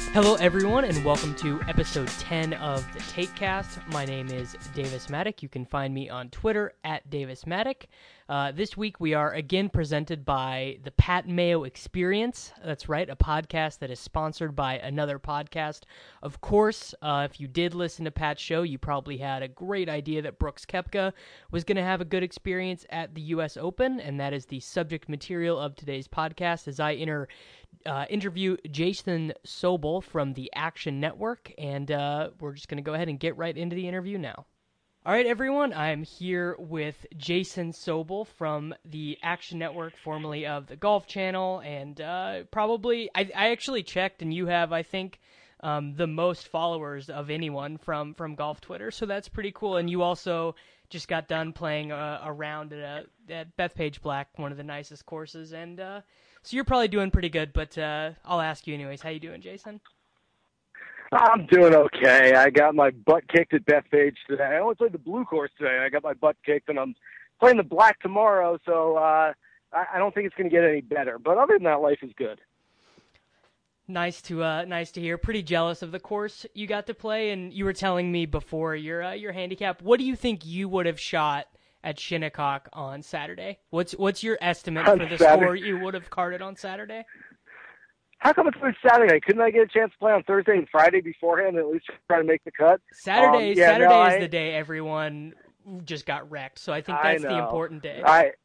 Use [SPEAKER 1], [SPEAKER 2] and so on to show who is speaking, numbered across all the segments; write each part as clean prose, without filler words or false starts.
[SPEAKER 1] Hello, everyone, and welcome to episode 10 of the TakeCast. My name is Davis Maddock. You can find me on Twitter at Davis Maddock. This week, we are again presented by the Pat Mayo Experience. That's right, a podcast that is sponsored by another podcast. Of course, if you did listen to Pat's show, you probably had a great idea that Brooks Koepka was going to have a good experience at the U.S. Open, and that is the subject material of today's podcast as I interview Jason Sobel from the Action Network, and we're just going to go ahead and get right into the interview now. All right, everyone, I'm here with Jason Sobel from the Action Network, formerly of the Golf Channel, and I actually checked, and you have, I think, the most followers of anyone from golf Twitter, so that's pretty cool, and you also just got done playing a round at Bethpage Black, one of the nicest courses, and so you're probably doing pretty good, but I'll ask you anyways. How you doing, Jason?
[SPEAKER 2] I'm doing okay. I got my butt kicked at Bethpage today. I only played the blue course today, and I got my butt kicked, and I'm playing the black tomorrow, so I don't think it's going to get any better. But other than that, life is good.
[SPEAKER 1] Nice to hear. Pretty jealous of the course you got to play, and you were telling me before your handicap. What do you think you would have shot at Shinnecock on Saturday? What's your estimate for the score you would have carded on Saturday?
[SPEAKER 2] How come it's on Saturday? Couldn't I get a chance to play on Thursday and Friday beforehand and at least try to make the cut?
[SPEAKER 1] Saturday is the day everyone just got wrecked, so I think that's the important day.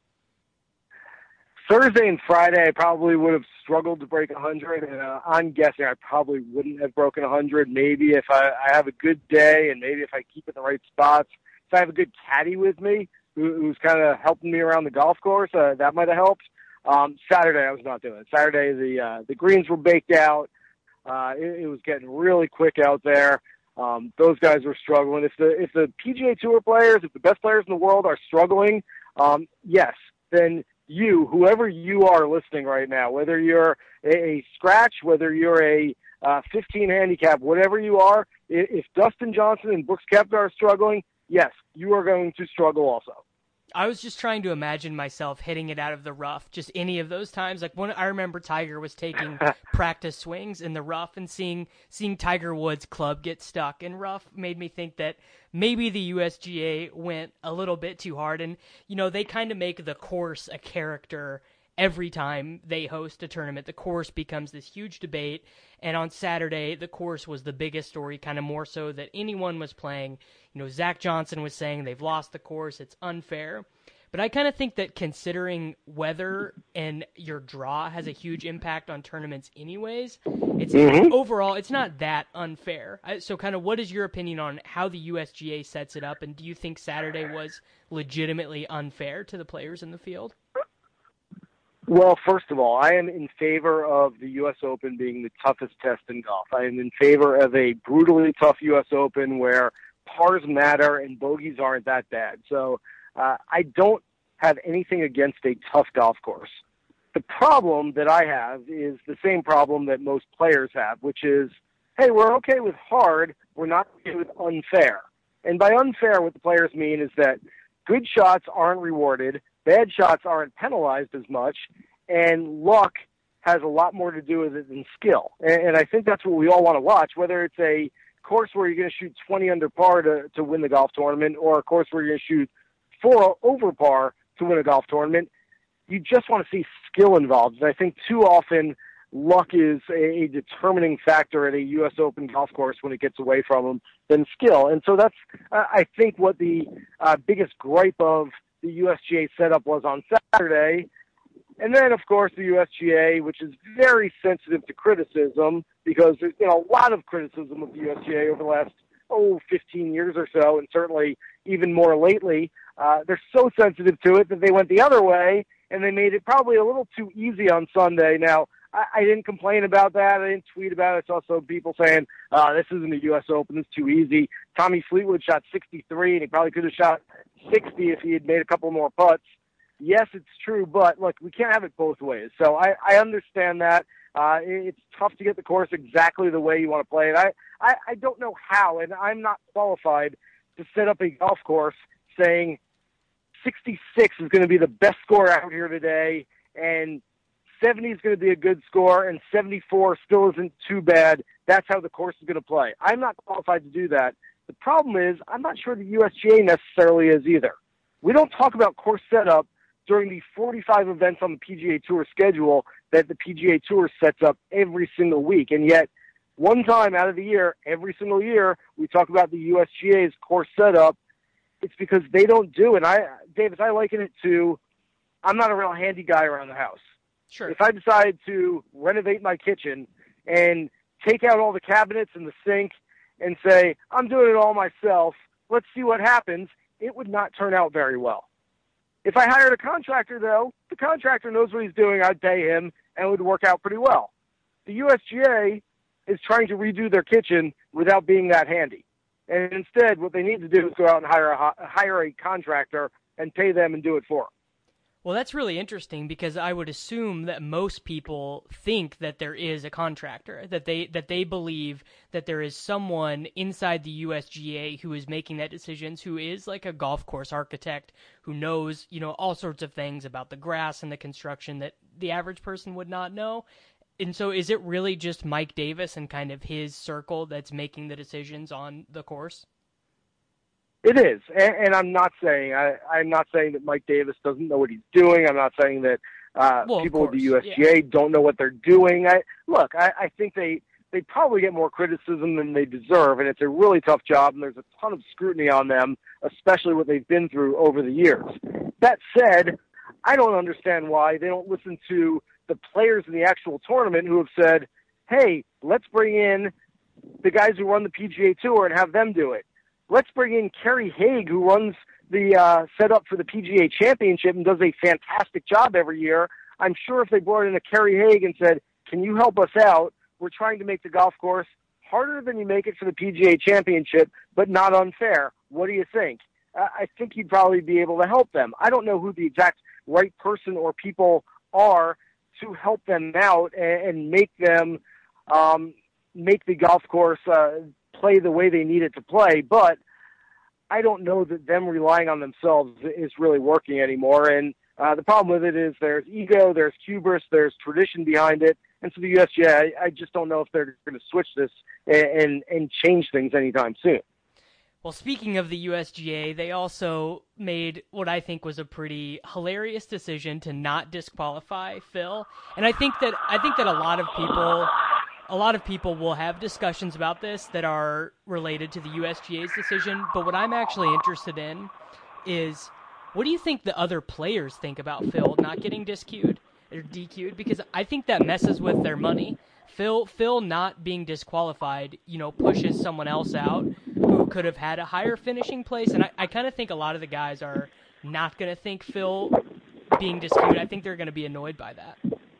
[SPEAKER 2] Thursday and Friday, I probably would have struggled to break 100, and I'm guessing I probably wouldn't have broken 100. Maybe if I have a good day and maybe if I keep it in the right spots. If I have a good caddy with me who's kind of helping me around the golf course, that might have helped. Saturday, I was not doing it. Saturday, the greens were baked out. It was getting really quick out there. Those guys were struggling. If the PGA Tour players, if the best players in the world are struggling, yes, then whoever you are listening right now, whether you're a scratch, whether you're a 15 handicap, whatever you are, if Dustin Johnson and Brooks Koepka are struggling, yes, you are going to struggle also.
[SPEAKER 1] I was just trying to imagine myself hitting it out of the rough, just any of those times. Like when I remember Tiger was taking practice swings in the rough, and seeing Tiger Woods' club get stuck in rough made me think that maybe the USGA went a little bit too hard. And, they kind of make the course a character every time they host a tournament. The course becomes this huge debate, and on Saturday, the course was the biggest story, kind of more so that anyone was playing. Zach Johnson was saying they've lost the course, it's unfair. But I kind of think that considering weather and your draw has a huge impact on tournaments anyways, overall, it's not that unfair. So kind of what is your opinion on how the USGA sets it up, and do you think Saturday was legitimately unfair to the players in the field?
[SPEAKER 2] Well, first of all, I am in favor of the U.S. Open being the toughest test in golf. I am in favor of a brutally tough U.S. Open where pars matter and bogeys aren't that bad. So I don't have anything against a tough golf course. The problem that I have is the same problem that most players have, which is, hey, we're okay with hard, we're not okay with unfair. And by unfair, what the players mean is that good shots aren't rewarded, bad shots aren't penalized as much, and luck has a lot more to do with it than skill. And I think that's what we all want to watch, whether it's a course where you're going to shoot 20 under par to win the golf tournament, or a course where you're going to shoot 4 over par to win a golf tournament. You just want to see skill involved. And I think too often luck is a determining factor at a U.S. Open golf course when it gets away from them than skill. And so that's, I think, what the biggest gripe of the USGA setup was on Saturday. And then, of course, the USGA, which is very sensitive to criticism, because there's been a lot of criticism of the USGA over the last, 15 years or so, and certainly even more lately. They're so sensitive to it that they went the other way, and they made it probably a little too easy on Sunday. Now, I didn't complain about that. I didn't tweet about it. I saw some people saying, this isn't a U.S. Open. It's too easy. Tommy Fleetwood shot 63, and he probably could have shot 60 if he had made a couple more putts. Yes, it's true, but look, we can't have it both ways. So I understand that. It's tough to get the course exactly the way you want to play it. I don't know how, and I'm not qualified to set up a golf course saying 66 is going to be the best score out here today, and 70 is going to be a good score, and 74 still isn't too bad. That's how the course is going to play. I'm not qualified to do that. The problem is I'm not sure the USGA necessarily is either. We don't talk about course setup during the 45 events on the PGA Tour schedule that the PGA Tour sets up every single week. And yet, one time out of the year, every single year, we talk about the USGA's course setup. It's because they don't do it. Davis, I liken it to, I'm not a real handy guy around the house.
[SPEAKER 1] Sure.
[SPEAKER 2] If I decide to renovate my kitchen and take out all the cabinets and the sink and say, I'm doing it all myself, let's see what happens, it would not turn out very well. If I hired a contractor, though, the contractor knows what he's doing, I'd pay him, and it would work out pretty well. The USGA is trying to redo their kitchen without being that handy. And instead, what they need to do is go out and hire a contractor and pay them and do it for them.
[SPEAKER 1] Well, that's really interesting because I would assume that most people think that there is a contractor, that they believe that there is someone inside the USGA who is making that decisions, who is like a golf course architect, who knows, all sorts of things about the grass and the construction that the average person would not know. And so is it really just Mike Davis and kind of his circle that's making the decisions on the course?
[SPEAKER 2] It is, and I'm not saying that Mike Davis doesn't know what he's doing. I'm not saying that people at the USGA don't know what they're doing. I think they probably get more criticism than they deserve, and it's a really tough job, and there's a ton of scrutiny on them, especially what they've been through over the years. That said, I don't understand why they don't listen to the players in the actual tournament who have said, hey, let's bring in the guys who run the PGA Tour and have them do it. Let's bring in Kerry Haig, who runs the setup for the PGA Championship and does a fantastic job every year. I'm sure if they brought in a Kerry Haig and said, can you help us out? We're trying to make the golf course harder than you make it for the PGA Championship, but not unfair. What do you think? I think he'd probably be able to help them. I don't know who the exact right person or people are to help them out and make them make the golf course play the way they need it to play, but I don't know that them relying on themselves is really working anymore. And the problem with it is there's ego, there's hubris, there's tradition behind it. And so the USGA, I just don't know if they're going to switch this and change things anytime soon.
[SPEAKER 1] Well, speaking of the USGA, they also made what I think was a pretty hilarious decision to not disqualify Phil. And I think that a lot of people will have discussions about this that are related to the USGA's decision, but what I'm actually interested in is, what do you think the other players think about Phil not getting DQ'd? Because I think that messes with their money. Phil not being disqualified, pushes someone else out who could have had a higher finishing place, and I kind of think a lot of the guys are not going to think Phil being DQ'd. I think they're going to be annoyed by that.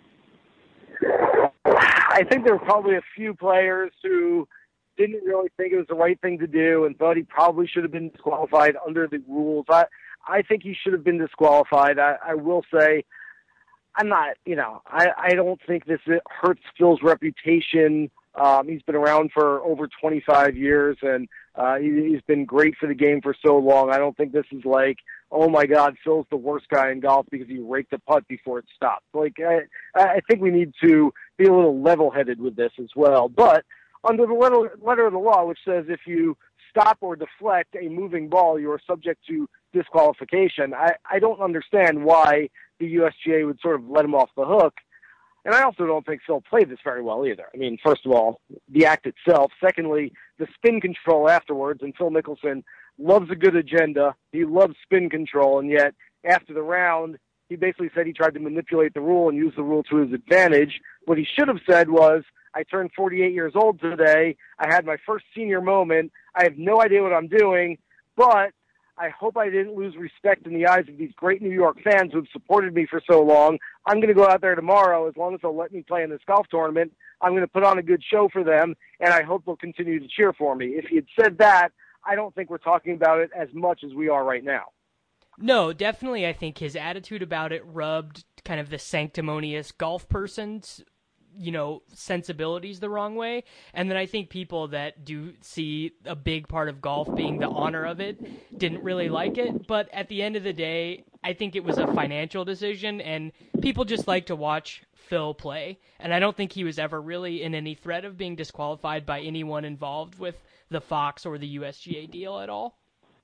[SPEAKER 2] I think there were probably a few players who didn't really think it was the right thing to do and thought he probably should have been disqualified under the rules. I think he should have been disqualified. I will say, I'm not, I don't think this hurts Phil's reputation. He's been around for over 25 years, and he's been great for the game for so long. I don't think this is like, oh my God, Phil's the worst guy in golf because he raked the putt before it stopped. I think we need to be a little level-headed with this as well. But under the letter of the law, which says if you stop or deflect a moving ball, you are subject to disqualification, I don't understand why the USGA would sort of let him off the hook. And I also don't think Phil played this very well either. I mean, first of all, the act itself. Secondly, the spin control afterwards. And Phil Mickelson loves a good agenda. He loves spin control. And yet, after the round, he basically said he tried to manipulate the rule and use the rule to his advantage. What he should have said was, I turned 48 years old today. I had my first senior moment. I have no idea what I'm doing, but I hope I didn't lose respect in the eyes of these great New York fans who have supported me for so long. I'm going to go out there tomorrow. As long as they'll let me play in this golf tournament, I'm going to put on a good show for them, and I hope they'll continue to cheer for me. If he had said that, I don't think we're talking about it as much as we are right now.
[SPEAKER 1] No, definitely I think his attitude about it rubbed kind of the sanctimonious golf person's sensibilities the wrong way. And then I think people that do see a big part of golf being the honor of it didn't really like it. But at the end of the day, I think it was a financial decision, and people just like to watch Phil play, and I don't think he was ever really in any threat of being disqualified by anyone involved with the Fox or the USGA deal at all.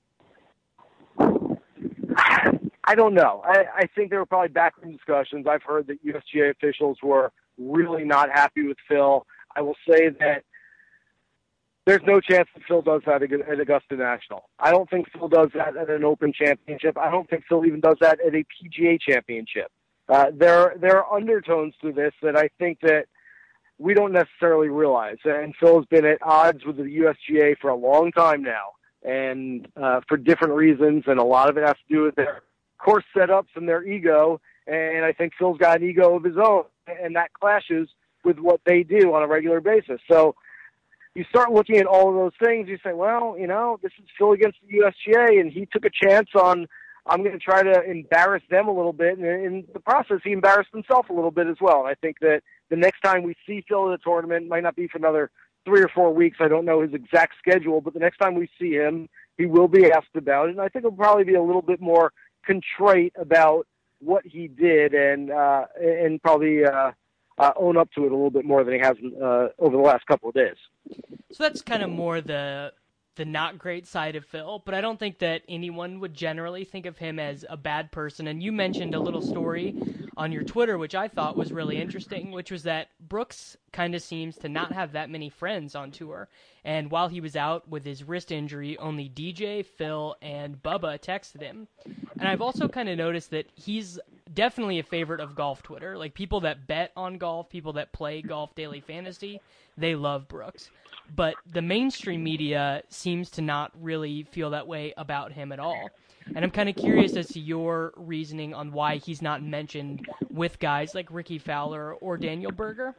[SPEAKER 2] I don't know. I think there were probably backroom discussions. I've heard that USGA officials were really not happy with Phil. I will say that there's no chance that Phil does that at Augusta National. I don't think Phil does that at an Open Championship. I don't think Phil even does that at a PGA Championship. There are undertones to this that I think that we don't necessarily realize. And Phil has been at odds with the USGA for a long time now, and for different reasons, and a lot of it has to do with their course setups and their ego. And I think Phil's got an ego of his own, and that clashes with what they do on a regular basis. So you start looking at all of those things, you say, well, this is Phil against the USGA, and he took a chance on, I'm going to try to embarrass them a little bit. And in the process, he embarrassed himself a little bit as well. And I think that the next time we see Phil at a tournament, might not be for another 3 or 4 weeks. I don't know his exact schedule, but the next time we see him, he will be asked about it. And I think he'll probably be a little bit more contrite about what he did, and probably own up to it a little bit more than he has over the last couple of days.
[SPEAKER 1] So that's kind of more the not great side of Phil, but I don't think that anyone would generally think of him as a bad person. And you mentioned a little story on your Twitter, which I thought was really interesting, which was that Brooks kind of seems to not have that many friends on tour. And while he was out with his wrist injury, only DJ, Phil, and Bubba texted him. And I've also kind of noticed that he's definitely a favorite of golf Twitter. Like, people that bet on golf, people that play Golf Daily Fantasy, they love Brooks. But the mainstream media seems to not really feel that way about him at all. And I'm kind of curious as to your reasoning on why he's not mentioned with guys like Ricky Fowler or Daniel Berger.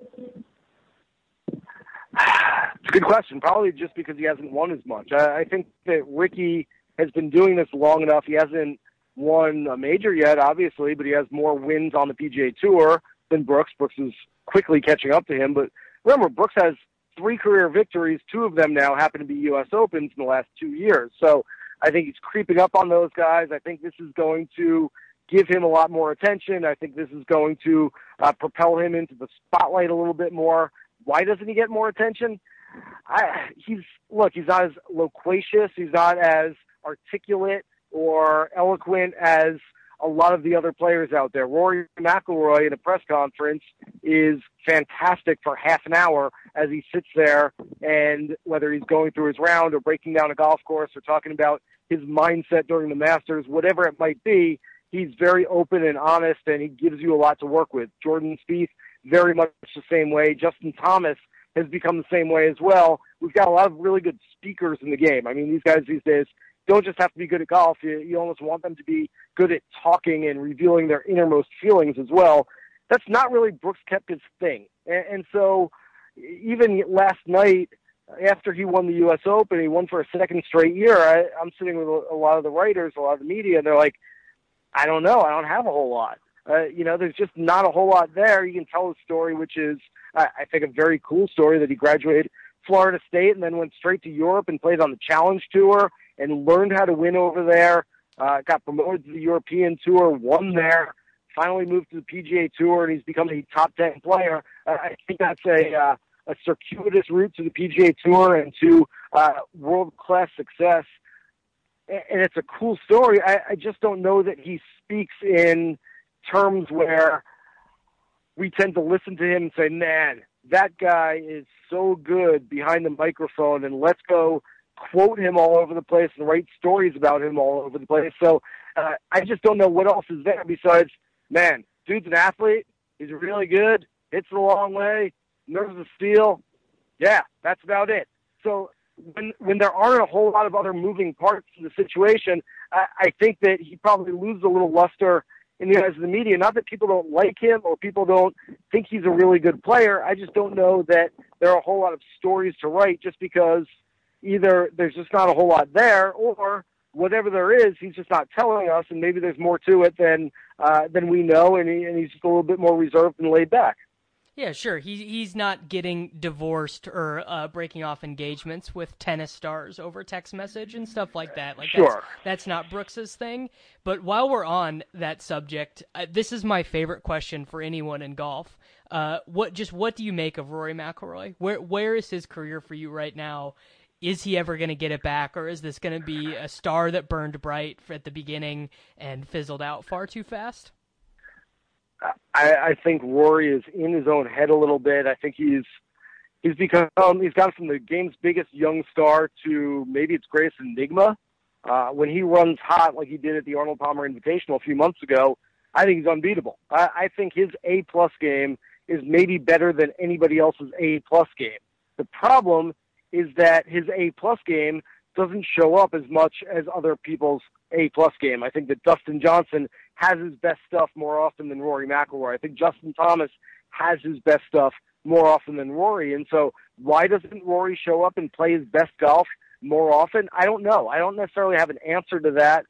[SPEAKER 2] It's a good question. Probably just because he hasn't won as much. I think that Ricky has been doing this long enough. He hasn't won a major yet, obviously, but he has more wins on the PGA Tour than Brooks. Brooks is quickly catching up to him. But remember, Brooks has 3 career victories. 2 of them now happen to be U.S. Opens in the last 2 years. So I think he's creeping up on those guys. I think this is going to give him a lot more attention. I think this is going to propel him into the spotlight a little bit more. Why doesn't he get more attention? He's not as loquacious. He's not as articulate or eloquent as a lot of the other players out there. Rory McIlroy in a press conference is fantastic for half an hour as he sits there, and whether he's going through his round or breaking down a golf course or talking about his mindset during the Masters, whatever it might be, he's very open and honest, and he gives you a lot to work with. Jordan Spieth, very much the same way. Justin Thomas has become the same way as well. We've got a lot of really good speakers in the game. I mean, these guys these days don't just have to be good at golf. You almost want them to be good at talking and revealing their innermost feelings as well. That's not really Brooks Koepka's thing. And so even last night, after he won the U.S. Open, he won for a second straight year, I'm sitting with a lot of the writers, a lot of the media, and they're like, I don't know. I don't have a whole lot. There's just not a whole lot there. You can tell a story, which is, I think, a very cool story that he graduated Florida State and then went straight to Europe and played on the Challenge Tour and learned how to win over there, got promoted to the European Tour, won there, finally moved to the PGA Tour, and he's become a top 10 player. I think that's a circuitous route to the PGA Tour and to world-class success. And it's a cool story. I just don't know that he speaks in terms where we tend to listen to him and say, man, that guy is so good behind the microphone, and let's go quote him all over the place and write stories about him all over the place. So I just don't know what else is there besides, man, dude's an athlete. He's really good. Hits it a long way. Nerves of steel. Yeah, that's about it. So when there aren't a whole lot of other moving parts to the situation, I think that he probably loses a little luster in the eyes of the media. Not that people don't like him or people don't think he's a really good player. I just don't know that there are a whole lot of stories to write just because either there's just not a whole lot there, or whatever there is, he's just not telling us, and maybe there's more to it than we know, and he's just a little bit more reserved and laid back.
[SPEAKER 1] Yeah, sure. He's not getting divorced or breaking off engagements with tennis stars over text message and stuff like that. Like
[SPEAKER 2] Sure.
[SPEAKER 1] that's not Brooks's thing. But while we're on that subject, this is my favorite question for anyone in golf. What do you make of Rory McIlroy? Where is his career for you right now? Is he ever going to get it back, or is this going to be a star that burned bright at the beginning and fizzled out far too fast?
[SPEAKER 2] I think Rory is in his own head a little bit. I think he's gone from the game's biggest young star to maybe its greatest enigma. When he runs hot like he did at the Arnold Palmer Invitational a few months ago, I think he's unbeatable. I think his A-plus game is maybe better than anybody else's A-plus game. The problem is that his A-plus game doesn't show up as much as other people's A-plus game. I think that Dustin Johnson has his best stuff more often than Rory McIlroy. I think Justin Thomas has his best stuff more often than Rory. And so why doesn't Rory show up and play his best golf more often? I don't know. I don't necessarily have an answer to that.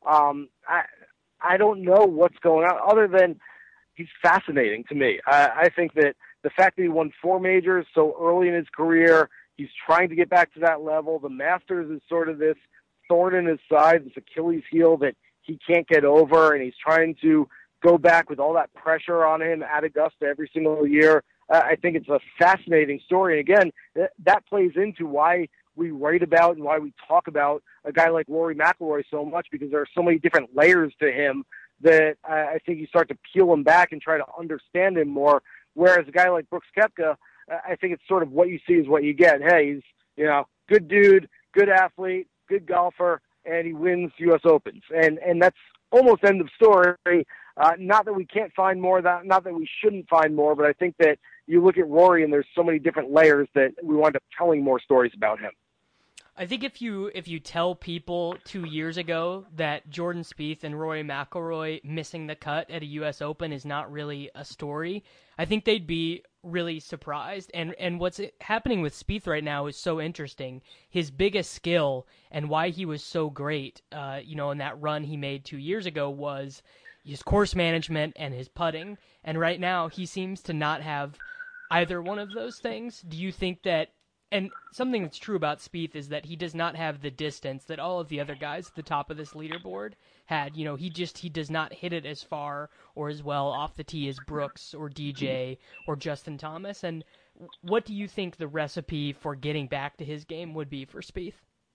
[SPEAKER 2] I don't know what's going on other than he's fascinating to me. I think that the fact that he won 4 majors so early in his career, he's trying to get back to that level. The Masters is sort of this thorn in his side, this Achilles heel that he can't get over, and he's trying to go back with all that pressure on him at Augusta every single year. I think it's a fascinating story. And again, that plays into why we write about and why we talk about a guy like Rory McIlroy so much, because there are so many different layers to him that I think you start to peel him back and try to understand him more. Whereas a guy like Brooks Koepka, I think it's sort of what you see is what you get. Hey, he's, good dude, good athlete, good golfer, and he wins U.S. Opens. And that's almost end of story. Not that we can't find more, not that we shouldn't find more, but I think that you look at Rory and there's so many different layers that we wind up telling more stories about him.
[SPEAKER 1] I think if you tell people 2 years ago that Jordan Spieth and Rory McIlroy missing the cut at a U.S. Open is not really a story, I think they'd be really surprised. And what's happening with Spieth right now is so interesting. His biggest skill and why he was so great, in that run he made 2 years ago was his course management and his putting. And right now he seems to not have either one of those things. Do you think that? And something that's true about Spieth is that he does not have the distance that all of the other guys at the top of this leaderboard had. He does not hit it as far or as well off the tee as Brooks or DJ or Justin Thomas. And what do you think the recipe for getting back to his game would be for Spieth?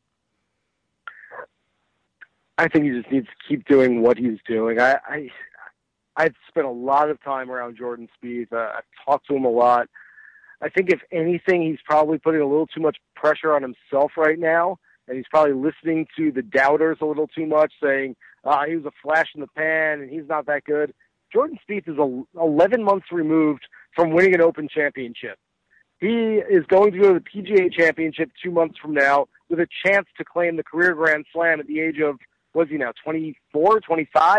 [SPEAKER 2] I think he just needs to keep doing what he's doing. I've spent a lot of time around Jordan Spieth. I've talked to him a lot. I think if anything, he's probably putting a little too much pressure on himself right now, and he's probably listening to the doubters a little too much, saying he was a flash in the pan and he's not that good. Jordan Spieth is 11 months removed from winning an Open championship. He is going to go to the PGA Championship 2 months from now with a chance to claim the career Grand Slam at the age of, what is he now, 24, 25?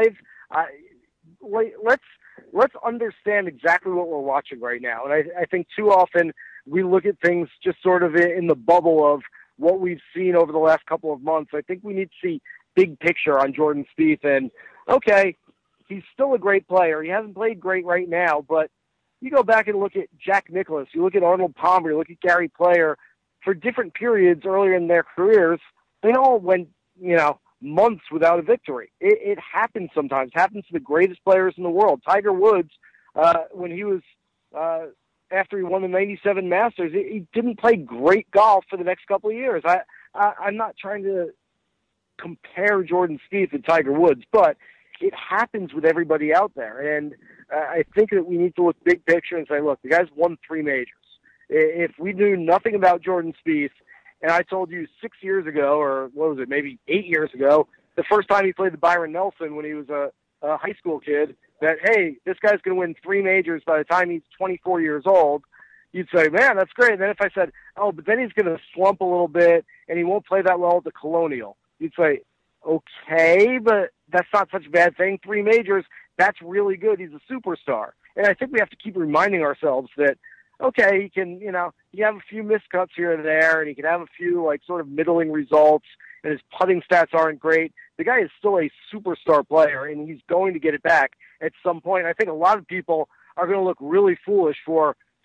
[SPEAKER 2] Let's understand exactly what we're watching right now. And I think too often we look at things just sort of in the bubble of what we've seen over the last couple of months. I think we need to see big picture on Jordan Spieth. And, okay, he's still a great player. He hasn't played great right now, but you go back and look at Jack Nicklaus, you look at Arnold Palmer, you look at Gary Player, for different periods earlier in their careers, they all went, months without a victory. It happens sometimes. It happens to the greatest players in the world. Tiger Woods, when he was, after he won the 97 Masters, he didn't play great golf for the next couple of years. I'm not trying to compare Jordan Spieth to Tiger Woods, but it happens with everybody out there. And I think that we need to look big picture and say, look, the guy's won 3 majors. If we knew nothing about Jordan Spieth, and I told you 6 years ago, or what was it, maybe 8 years ago, the first time he played the Byron Nelson when he was a high school kid, that, hey, this guy's going to win 3 majors by the time he's 24 years old, you'd say, man, that's great. And then if I said, oh, but then he's going to slump a little bit and he won't play that well at the Colonial, you'd say, okay, but that's not such a bad thing. 3 majors, that's really good. He's a superstar. And I think we have to keep reminding ourselves that, okay, he can, he have a few miscuts here and there, and he can have a few, sort of middling results, and his putting stats aren't great. The guy is still a superstar player, and he's going to get it back at some point. I think a lot of people are going to look really foolish for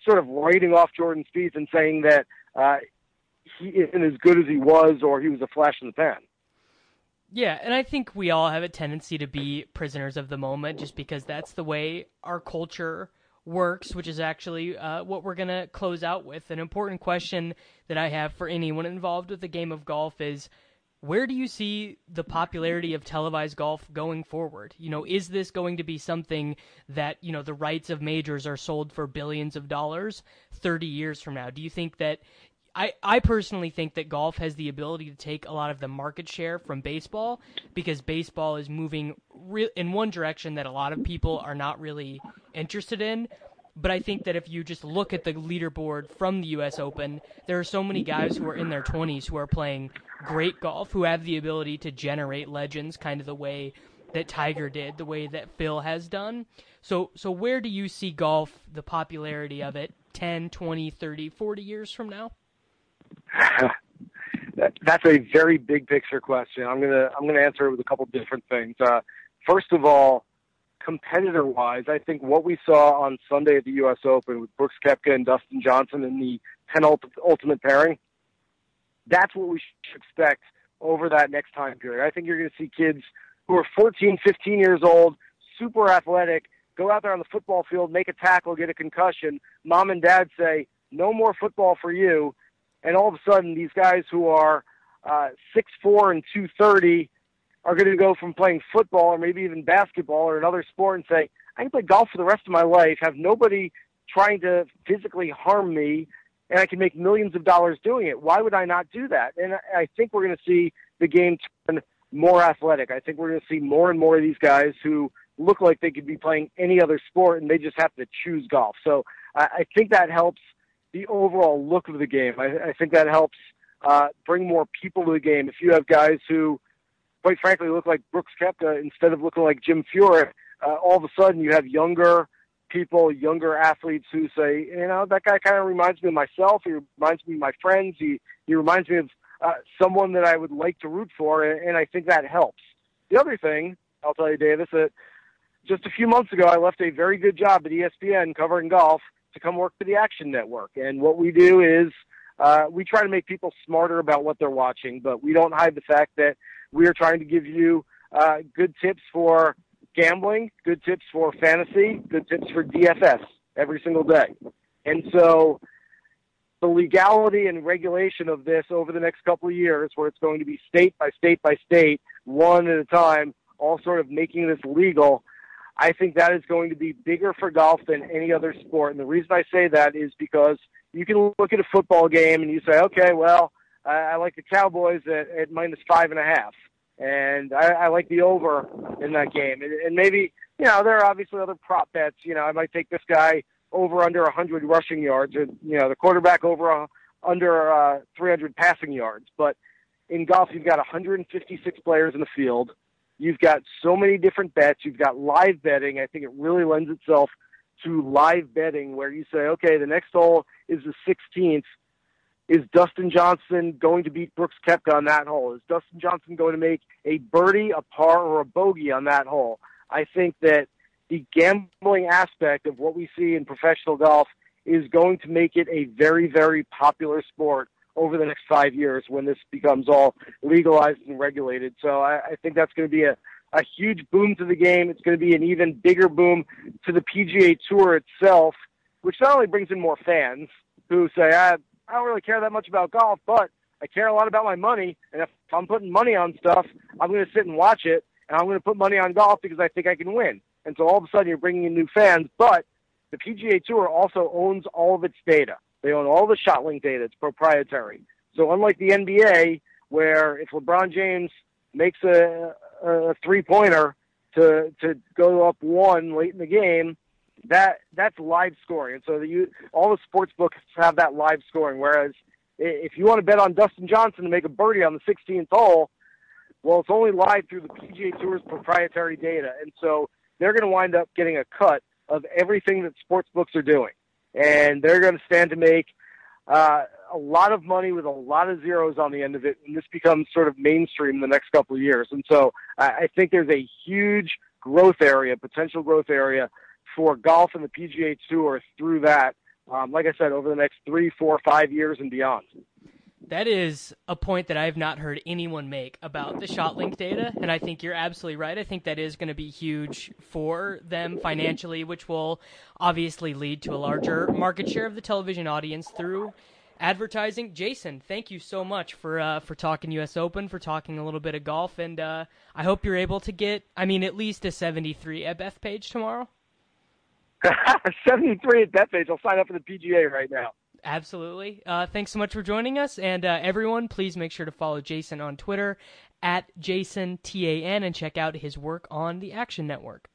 [SPEAKER 2] sort of writing off Jordan Spieth and saying that he isn't as good as he was, or he was a flash in the pan.
[SPEAKER 1] Yeah, and I think we all have a tendency to be prisoners of the moment just because that's the way our culture works, which is actually what we're going to close out with. An important question that I have for anyone involved with the game of golf is, where do you see the popularity of televised golf going forward? Is this going to be something that, the rights of majors are sold for billions of dollars 30 years from now? Do you think that I personally think that golf has the ability to take a lot of the market share from baseball because baseball is moving in one direction that a lot of people are not really interested in. But I think that if you just look at the leaderboard from the U.S. Open, there are so many guys who are in their 20s who are playing great golf, who have the ability to generate legends kind of the way that Tiger did, the way that Phil has done. So where do you see golf, the popularity of it, 10, 20, 30, 40 years from now?
[SPEAKER 2] That's a very big picture question. I'm gonna answer it with a couple different things. First of all, competitor wise, I think what we saw on Sunday at the U.S. Open with Brooks Koepka and Dustin Johnson in the penultimate pairing, that's what we should expect over that next time period. I think you're going to see kids who are 14, 15 years old, super athletic, go out there on the football field, make a tackle, get a concussion. Mom and dad say, no more football for you. And all of a sudden, these guys who are 6'4" and 230 are going to go from playing football or maybe even basketball or another sport and say, I can play golf for the rest of my life, have nobody trying to physically harm me, and I can make millions of dollars doing it. Why would I not do that? And I think we're going to see the game turn more athletic. I think we're going to see more and more of these guys who look like they could be playing any other sport, and they just have to choose golf. So I think that helps the overall look of the game. I think that helps bring more people to the game. If you have guys who, quite frankly, look like Brooks Koepka instead of looking like Jim Furyk, all of a sudden you have younger people, younger athletes who say, that guy kind of reminds me of myself. He reminds me of my friends. He reminds me of someone that I would like to root for, and I think that helps. The other thing, I'll tell you, Davis, that just a few months ago I left a very good job at ESPN covering golf to come work for the Action Network. And what we do is we try to make people smarter about what they're watching, but we don't hide the fact that we are trying to give you good tips for gambling, good tips for fantasy, good tips for DFS every single day. And so the legality and regulation of this over the next couple of years, where it's going to be state by state by state, one at a time, all sort of making this legal, I think that is going to be bigger for golf than any other sport. And the reason I say that is because you can look at a football game and you say, okay, well, I like the Cowboys at -5.5. And I like the over in that game. And maybe, there are obviously other prop bets. I might take this guy over under 100 rushing yards, or, the quarterback over under 300 passing yards. But in golf, you've got 156 players in the field. You've got so many different bets. You've got live betting. I think it really lends itself to live betting, where you say, okay, the next hole is the 16th. Is Dustin Johnson going to beat Brooks Koepka on that hole? Is Dustin Johnson going to make a birdie, a par, or a bogey on that hole? I think that the gambling aspect of what we see in professional golf is going to make it a very, very popular sport over the next 5 years when this becomes all legalized and regulated. So I think that's going to be a huge boom to the game. It's going to be an even bigger boom to the PGA Tour itself, which not only brings in more fans who say, I don't really care that much about golf, but I care a lot about my money, and if I'm putting money on stuff, I'm going to sit and watch it, and I'm going to put money on golf because I think I can win. And so all of a sudden you're bringing in new fans, but the PGA Tour also owns all of its data. They own all the ShotLink data. It's proprietary. So unlike the NBA, where if LeBron James makes a three-pointer to go up one late in the game, that's live scoring. And so all the sports books have that live scoring, whereas if you want to bet on Dustin Johnson to make a birdie on the 16th hole, well, it's only live through the PGA Tour's proprietary data. And so they're going to wind up getting a cut of everything that sports books are doing. And they're going to stand to make a lot of money with a lot of zeros on the end of it, and this becomes sort of mainstream in the next couple of years. And so I think there's a huge growth area, potential growth area for golf and the PGA Tour through that like I said, over the next 3, 4, 5 years and beyond.
[SPEAKER 1] That is a point that I have not heard anyone make about the ShotLink data, and I think you're absolutely right. I think that is going to be huge for them financially, which will obviously lead to a larger market share of the television audience through advertising. Jason, thank you so much for talking U.S. Open, for talking a little bit of golf, and I hope you're able to get, at least a 73 at Bethpage tomorrow.
[SPEAKER 2] 73 at Bethpage. I'll sign up for the PGA right now.
[SPEAKER 1] Absolutely. Thanks so much for joining us. And everyone, please make sure to follow Jason on Twitter @JasonTAN and check out his work on the Action Network.